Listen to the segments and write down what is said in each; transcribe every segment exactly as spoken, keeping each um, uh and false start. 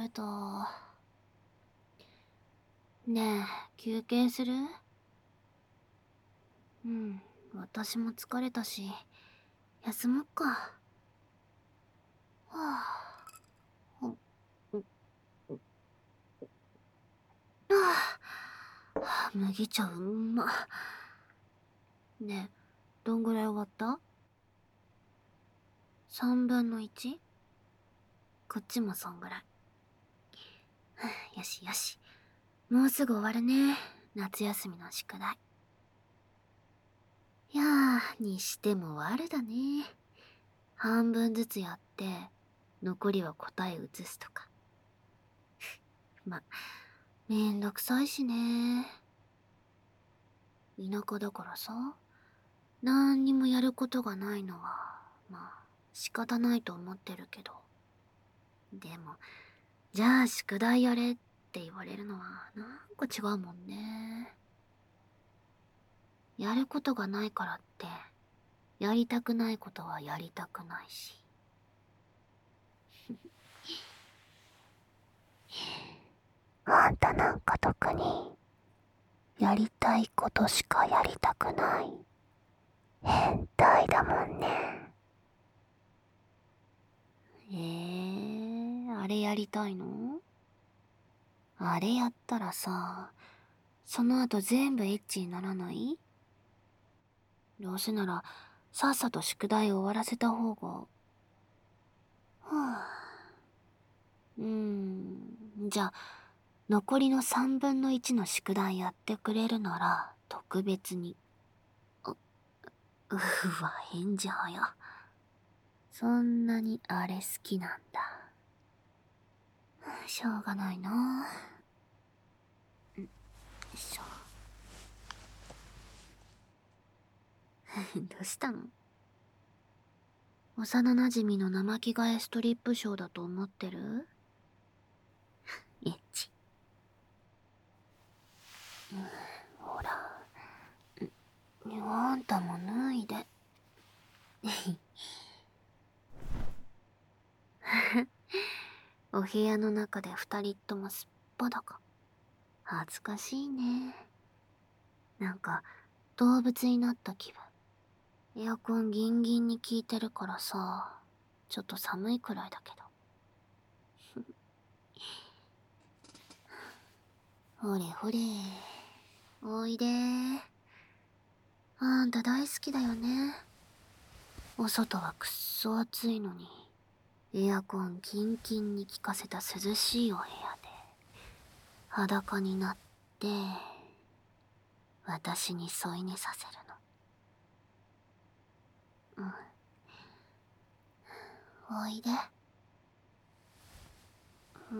た。ねえ、休憩する？うん、私も疲れたし、休もっか。はあ、ほはあ、はあ、麦茶うんま。ねえ、どんぐらい終わった？ さん 分の いち？ こっちもそんぐらい。はあ、よしよし。もうすぐ終わるね。夏休みの宿題。いやー、にしても悪だね。半分ずつやって、残りは答え移すとか。ま、めんどくさいしね。田舎だからさ、なんにもやることがないのは、まあ、仕方ないと思ってるけど。でも、じゃあ宿題やれって言われるのは、なんか違うもんね。やることがないからって、やりたくないことはやりたくないし。あんたなんか特に、やりたいことしかやりたくない。変態だもんね。えー、あれやりたいの？あれやったらさ、その後全部エッチにならない？どうせなら、さっさと宿題終わらせた方が。はぁ。うーん、じゃあ、残りのさんぶんのいちの宿題やってくれるなら、特別に。う、うわ、返事早。そんなにあれ好きなんだ。しょうがないな。ん、よいしょ。どうしたの？幼馴染の生着替えストリップショーだと思ってる？エッチ。うん、ほら。あんたも脱いで。お部屋の中で二人ともすっぱだか。恥ずかしいね。なんか、動物になった気分。エアコンギンギンに効いてるからさ、ちょっと寒いくらいだけど。ほれほれ。おいで。あんた大好きだよね。お外はくっそ暑いのに、エアコンキンキンに効かせた涼しいお部屋で、裸になって、私に添い寝させるの。うん。おいで。うん。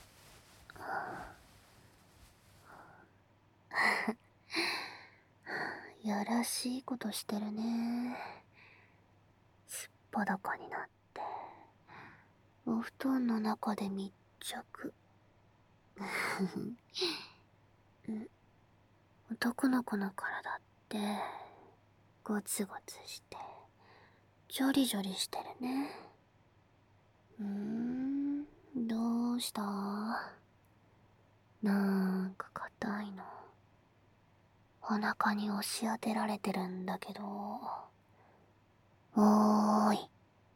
やらしいことしてるね。すっぱだかになって、お布団の中で密着。うん、男の子の体って、ゴツゴツして、ジョリジョリしてるね。うーん、どうした？なんか硬いの。お腹に押し当てられてるんだけど。おーい。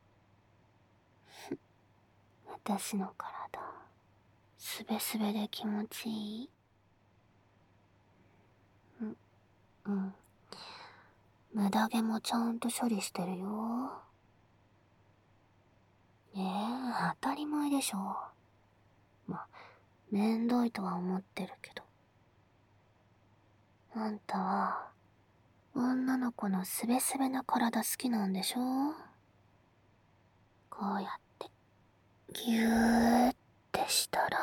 私の体、すべすべで気持ちいい？うん、うん。無駄毛もちゃんと処理してるよ。ええー、当たり前でしょ。ま、めんどいとは思ってるけど。あんたは、女の子のすべすべな体好きなんでしょ？こうやって、ぎゅーってしたら、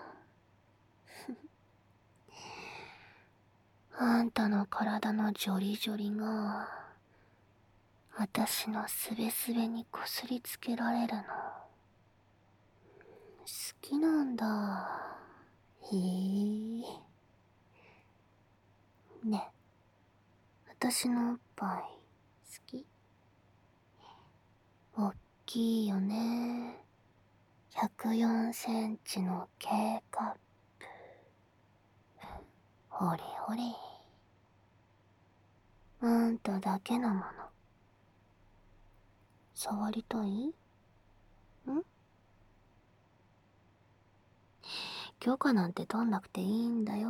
あんたの体のジョリジョリが、私のすべすべにこすりつけられるの。好きなんだ。へえ。ね、私のおっぱい、好き？おっきいよね。 ひゃくよんセンチの K カップ。ほれほれ。あんただけのもの。触りたい？ん？許可なんて取んなくていいんだよ。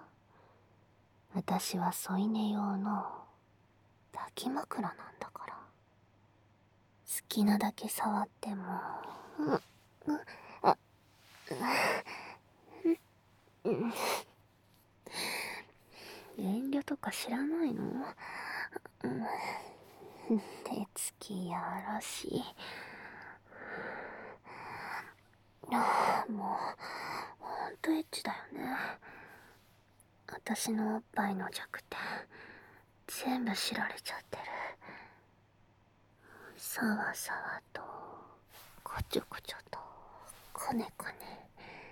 私は添い寝用の抱き枕なんだから。好きなだけ触っても。うん、うん、あ、うん、遠慮とか知らないの？うん、手つきやらしい。ああ、もうほんとエッチだよね。私のおっぱいの弱点全部知られちゃってる。さわさわとこちょこちょとこねこね。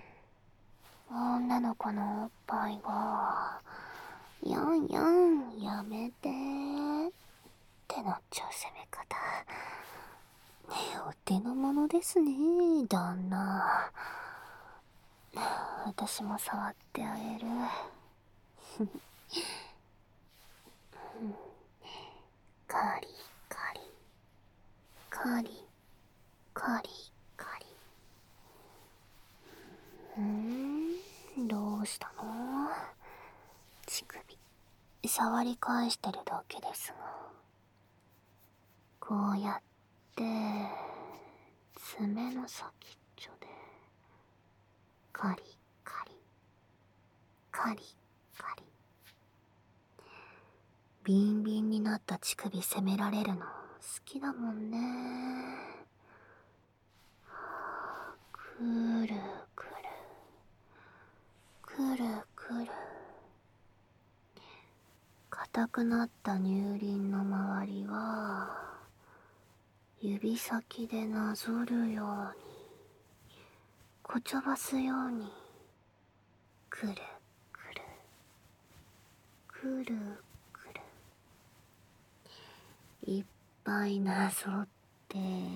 女の子のおっぱいがやんやんやめてってなっちゃう攻め方。お手の物ですね旦那。私も触ってあげる。カリカリカリカリカリ。うーん、どうしたの？乳首触り返してるだけですが、こうやって爪の先っちょでカリカリカリカリ。ビンビンになった乳首責められるの好きだもんね。くるくるくるくる。硬くなった乳輪の周りは指先でなぞるようにこちょばすようにくるくるくるくるいっぱいなぞって、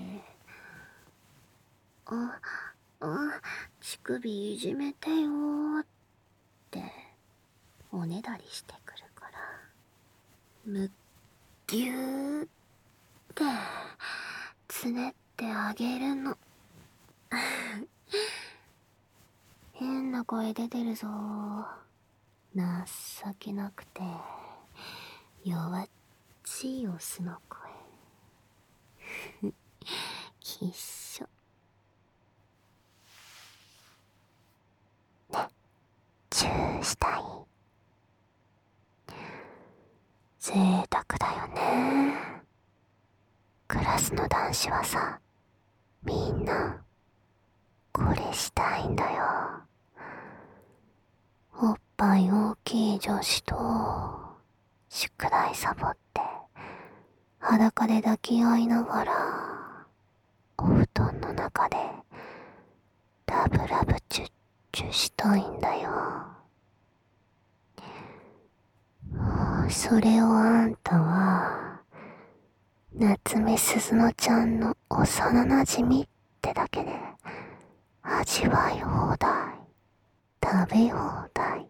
ああ乳首いじめてよーっておねだりしてくるから、むっぎゅーってつねってあげるの。変な声出てるぞ。情けなくて弱っちいオスの声。きっしょ。チューしたい。贅沢だよね。クラスの男子はさ、みんなこれしたいんだよ。おっぱい大きい女子と宿題サボって裸で抱き合いながらお布団の中でラブラブチュッチュしたいんだよ。それをあんたは夏目鈴乃ちゃんの幼なじみってだけで味わい放題、食べ放題。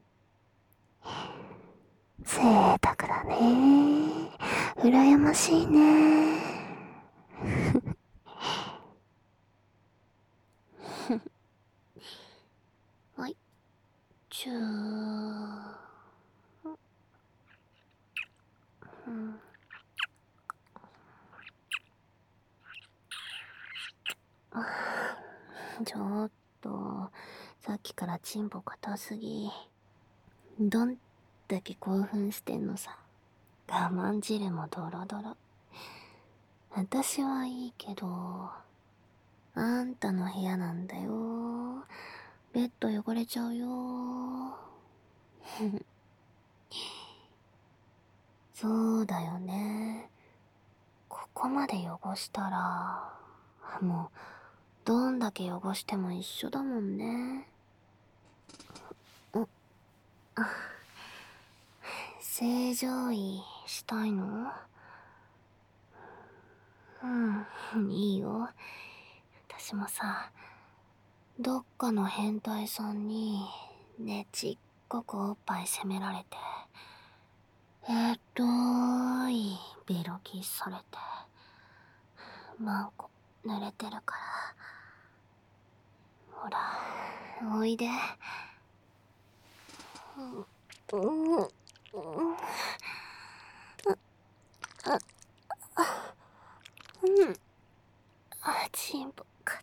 贅沢だね。羨ましいね。はい、チュー。うん、ちょっとさっきからチンポ硬すぎ。どんだけ興奮してんのさ。我慢汁もドロドロ。私はいいけど、あんたの部屋なんだよ。ベッド汚れちゃうよ。そうだよね。ここまで汚したら、もう、どんだけ汚しても一緒だもんね。正常位したいの？うん、いいよ。私もさ、 どっかの変態さんにねちっこくおっぱい責められて、えっとーいベロキスされて、マンコ濡れてるから、ほらおいで。うん、うん、あ、あ、うん、あ、チンポかった。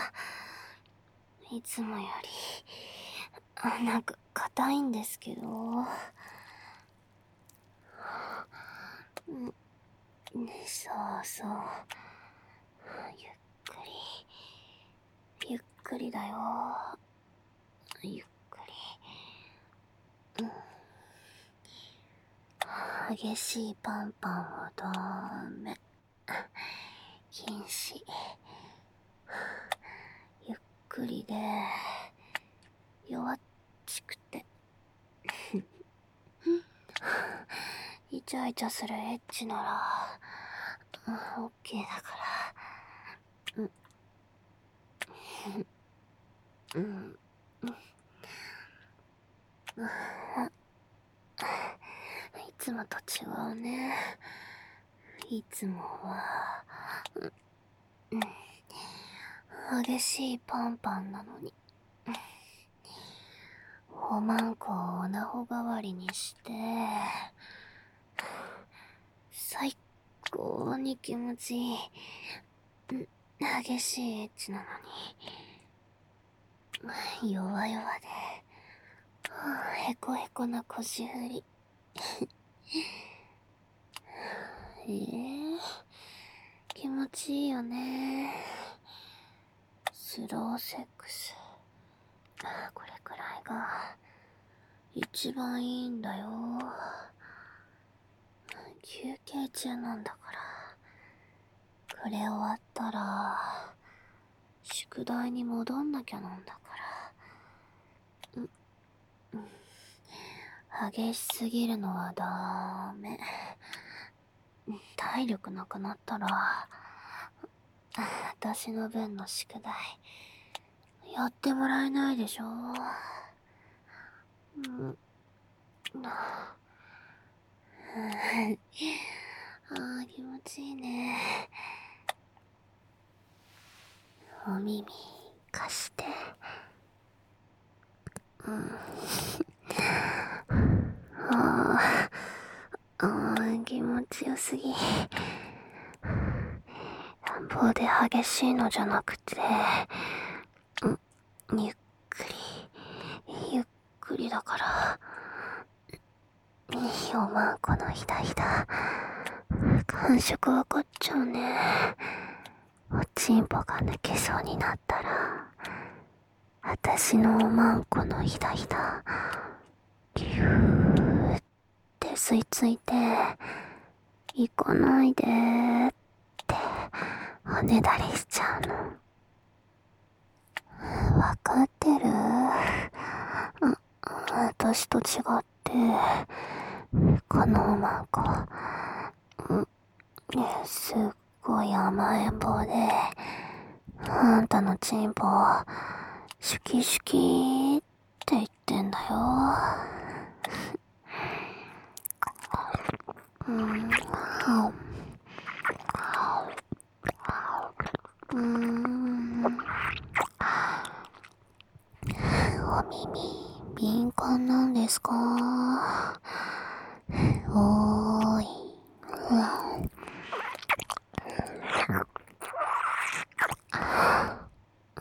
いつもよりあ、なんか硬いんですけど、うん、そうそう、ゆっくりゆっくりだよ、ゆっくり、うん、激しいパンパンはダメ、禁止、ゆっくりで弱っちくてイチャイチャするエッチなら、うん、オッケーだから、うん、うん、うん、いつもと違うね。いつもは、うん、激しいパンパンなのに、おまんこをおなほ代わりにして、最高に気持ちいい、激しいエッチなのに、弱々で、へこへこな腰振り。えー、気持ちいいよね。スローセックス。これくらいが一番いいんだよ。休憩中なんだから。これ終わったら宿題に戻んなきゃなんだから。う、うん、激しすぎるのはダメ。体力なくなったら私の分の宿題やってもらえないでしょ。うん、ああ、気持ちいいね。お耳貸して。うん、ああ、ああ、気持ちよすぎ。乱暴で激しいのじゃなくて、うん、ゆっくりゆっくりだから、いいおまんこのひだひだ感触わかっちゃうね。おちんぽが抜けそうになったら、私のおまんこのひだひだギューって吸い付いて、行かないでーっておねだりしちゃうの。わかってる？あ、私と違って、このおまんこ、うん、すっごい甘えん坊で、あんたのチンポ、シュキシュキーって言ってんだよ。うん、うん、お耳、敏感なんですか？おーい。うん。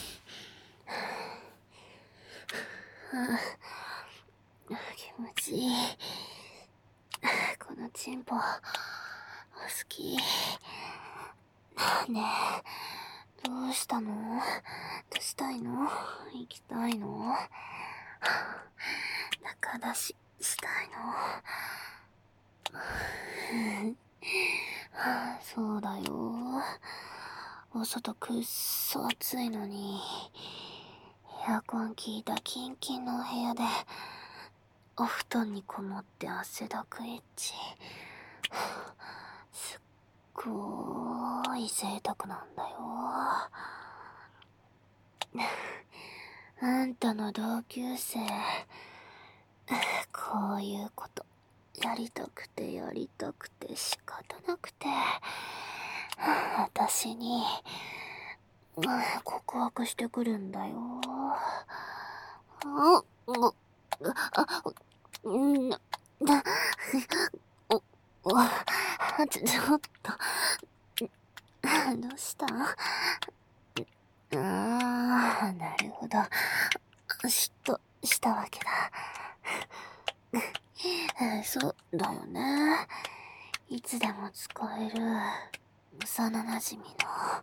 気持ちいい。このチンポ、好き。ねえ、どうしたの？どうしたいの？行きたいの？中出ししたいの？そうだよ。お外くっそ暑いのに、エアコン効いたキンキンのお部屋で、お布団にこもって汗だくエッチ。すっごーい贅沢なんだよ。 あんたの同級生、こういうことやりたくてやりたくて仕方なくて、私に告白してくるんだよ。あ、う、あ、うんな、な、お、お、ちょ、ちょっと、どうした？ああ、なるほど。嫉妬したわけだ。そうだよね。いつでも使える幼なじみの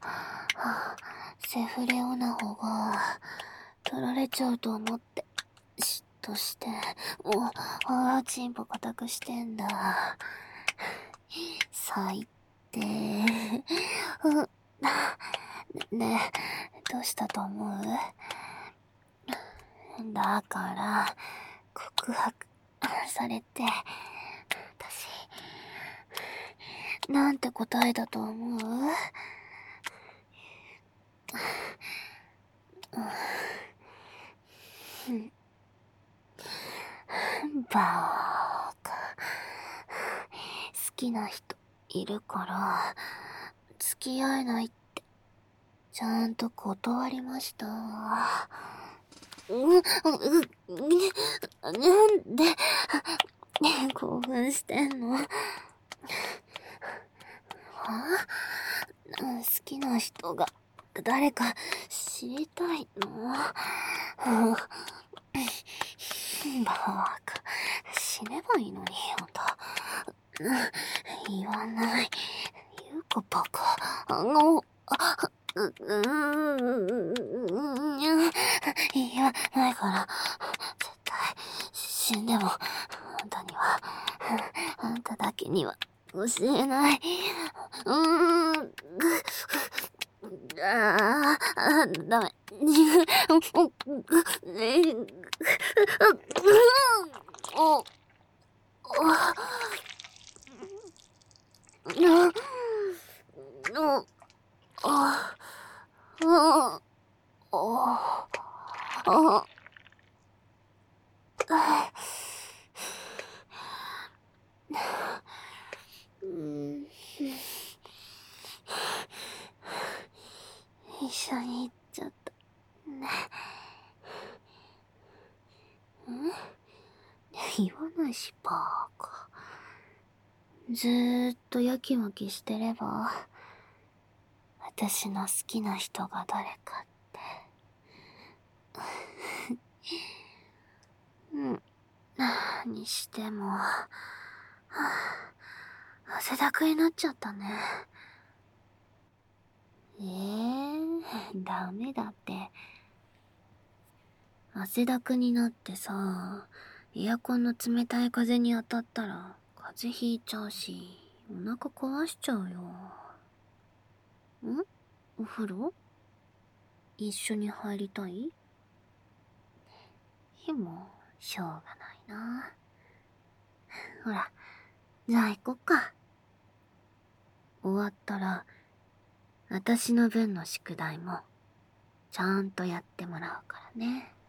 セフレオナホが取られちゃうと思って嫉妬して、お、ああ、チンポ固くしてんだ。最低。うんねえ、どうしたと思う？だから、告白されて、私、なんて答えだと思う？バーカ。好きな人いるから、付き合えないって、ちゃんと断りました。う、う、う、なんで、興奮してんの？はあ？好きな人が誰か知りたいの？バカ、死ねばいいのに、あんた。言わない。言うか、バカ。あの、あ、う、うーん、言わないから、絶対、死んでも、あんたには、あんただけには、教えない。うーん、ああ、ダメ。お、な、の、あ、あ、あ、あ、うん、一緒に行っちゃった。ね。ん？言わないし、バーカ。ずーっとやきもきしてれば、私の好きな人が誰かって。うん。にしても、はあ、汗だくになっちゃったね。ええー、ダメだって。汗だくになってさ、エアコンの冷たい風に当たったら風邪ひいちゃうし、お腹壊しちゃうよ。ん？お風呂？一緒に入りたい？でも、しょうがないな。ほら、じゃあ行こっか。終わったら、私の分の宿題も、ちゃんとやってもらうからね。